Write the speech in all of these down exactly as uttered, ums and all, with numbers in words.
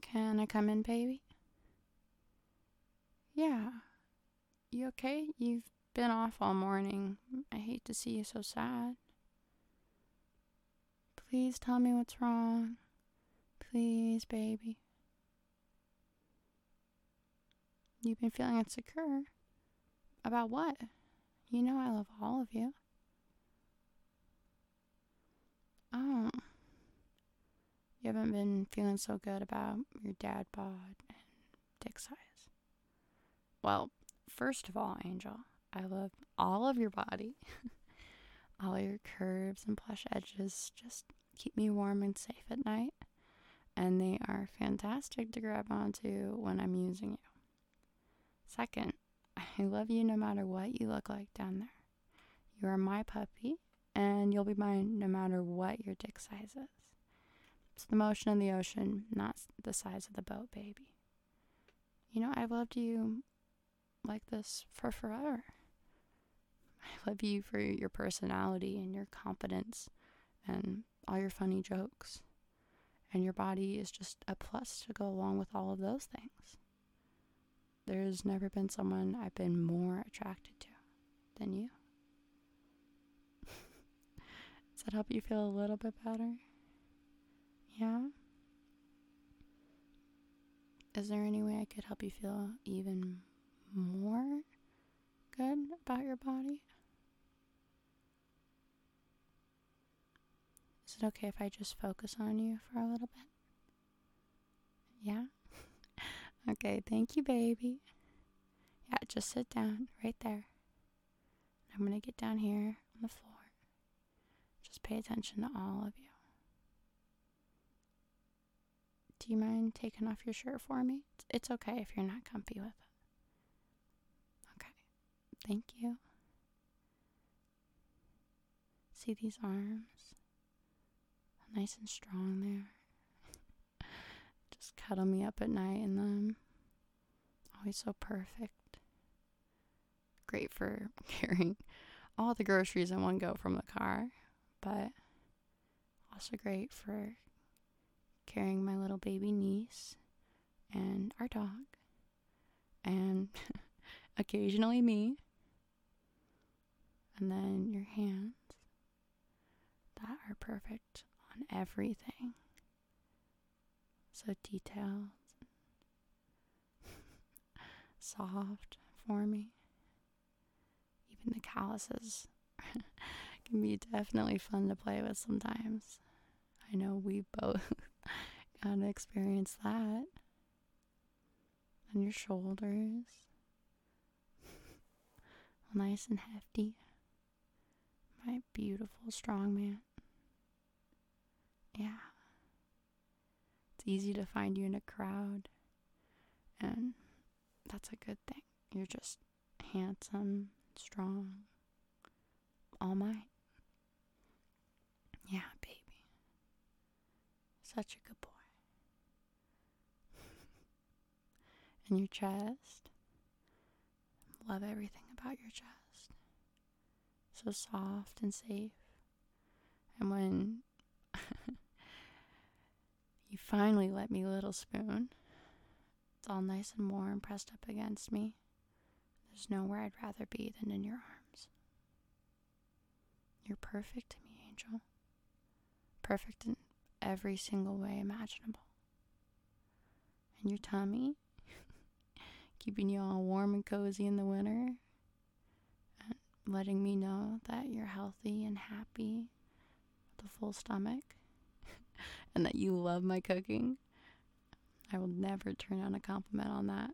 Can I come in, baby? Yeah. You okay? You've been off all morning. I hate to see you so sad. Please tell me what's wrong. Please, baby. You've been feeling insecure. About what? You know I love all of you. Oh, you haven't been feeling so good about your dad bod and dick size. Well, first of all, Angel, I love all of your body. All your curves and plush edges just keep me warm and safe at night. And they are fantastic to grab onto when I'm using you. Second, I love you no matter what you look like down there. You are my puppy, and you'll be mine no matter what your dick size is. It's the motion of the ocean, not the size of the boat, baby. You know, I've loved you like this for forever. I love you for your personality and your confidence and all your funny jokes. And your body is just a plus to go along with all of those things. There's never been someone I've been more attracted to than you. Does that help you feel a little bit better? Yeah? Is there any way I could help you feel even more good about your body? Is it okay if I just focus on you for a little bit? Yeah? Okay, thank you, baby. Yeah, just sit down right there. I'm going to get down here on the floor. Just pay attention to all of you. Do you mind taking off your shirt for me? It's okay if you're not comfy with it. Okay, thank you. See these arms? Nice and strong there. Just cuddle me up at night in them. Always so perfect. Great for carrying all the groceries in one go from the car, but also great for carrying my little baby niece and our dog and occasionally me, and then your hands that are perfect on everything, so detailed, soft for me. Even the calluses can be definitely fun to play with sometimes. I know we both got to experience that. And your shoulders, nice and hefty. My beautiful strong man. Yeah. It's easy to find you in a crowd, and that's a good thing. You're just handsome, strong, all mine. Yeah, baby. Such a good boy. And your chest. Love everything about your chest. So soft and safe. And when you finally let me little spoon, it's all nice and warm pressed up against me. There's nowhere I'd rather be than in your arms. You're perfect to me, Angel. Perfect in every single way imaginable. And your tummy, keeping you all warm and cozy in the winter, and letting me know that you're healthy and happy with a full stomach, and that you love my cooking. I will never turn down a compliment on that.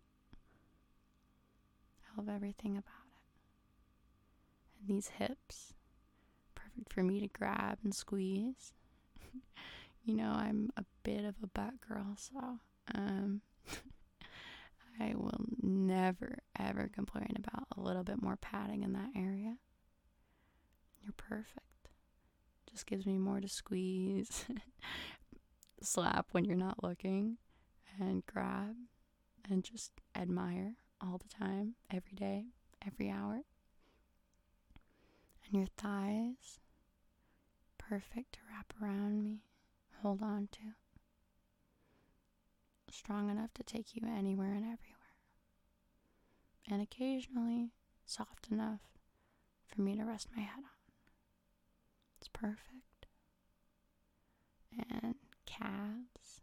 I love everything about it. And these hips, perfect for me to grab and squeeze. You know, I'm a bit of a butt girl, so um, I will never, ever complain about a little bit more padding in that area. You're perfect. Just gives me more to squeeze, slap when you're not looking, and grab, and just admire all the time, every day, every hour. And your thighs, perfect to wrap around me, hold on to. strong enough to take you anywhere and everywhere. And occasionally soft enough for me to rest my head on. It's perfect. And calves.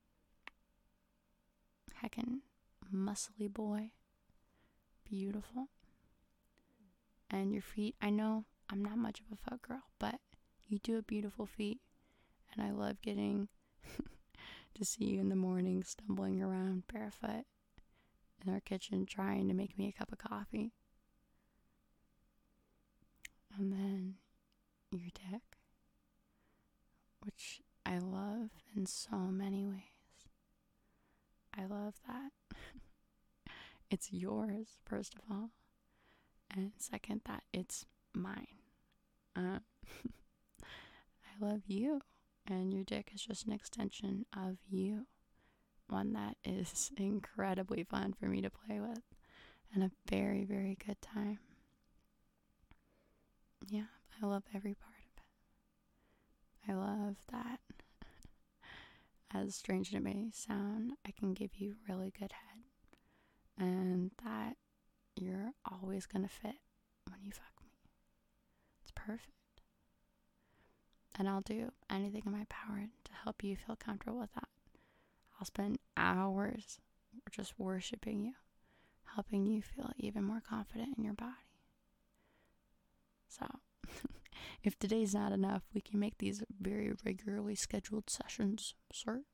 Heckin' muscly boy. Beautiful. And your feet, I know I'm not much of a foot girl, but you do have beautiful feet. And I love getting to see you in the morning stumbling around barefoot in our kitchen trying to make me a cup of coffee. And then your dick, which I love in so many ways. I love that it's yours, first of all. And second, that it's mine. Uh, I love you. And your dick is just an extension of you. One that is incredibly fun for me to play with. And a very, very good time. Yeah, I love every part of it. I love that, as strange as it may sound, I can give you really good head. And that you're always going to fit when you fuck me. It's perfect. And I'll do anything in my power to help you feel comfortable with that. I'll spend hours just worshiping you, helping you feel even more confident in your body. So, if today's not enough, we can make these very regularly scheduled sessions, sir.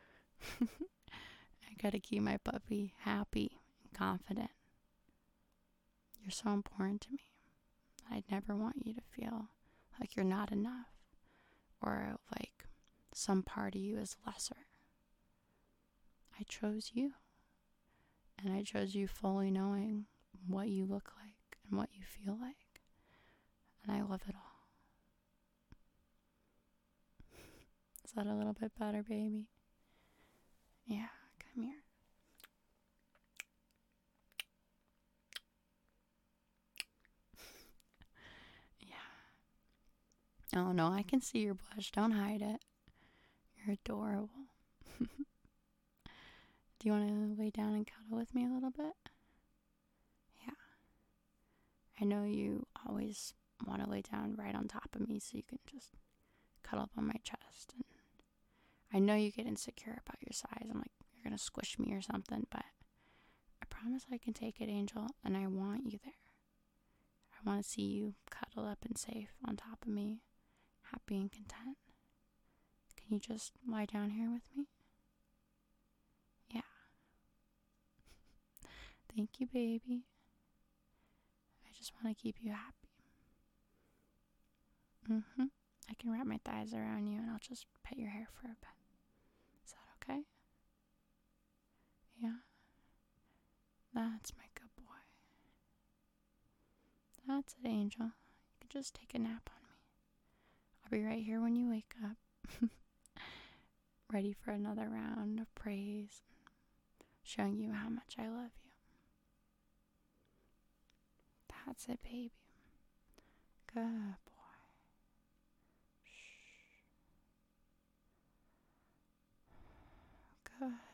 I gotta keep my puppy happy and confident. You're so important to me. I'd never want you to feel like you're not enough, or like some part of you is lesser. I chose you, and I chose you fully knowing what you look like and what you feel like, and I love it all. Is that a little bit better, baby? Yeah, come here. Yeah. Oh no, I can see your blush. Don't hide it. You're adorable. Do you want to lay down and cuddle with me a little bit? Yeah. I know you always want to lay down right on top of me so you can just cuddle up on my chest. And I know you get insecure about your size. I'm like, you're going to squish me or something, but I promise I can take it, Angel, and I want you there. I want to see you cuddled up and safe on top of me, happy and content. Can you just lie down here with me? Yeah. Thank you, baby. I just want to keep you happy. Mm-hmm. I can wrap my thighs around you and I'll just pet your hair for a bit. Is that okay? Yeah. That's my good boy. That's it, Angel. You can just take a nap on me. I'll be right here when you wake up. Ready for another round of praise. Showing you how much I love you. That's it, baby. Good boy. Shh. Good.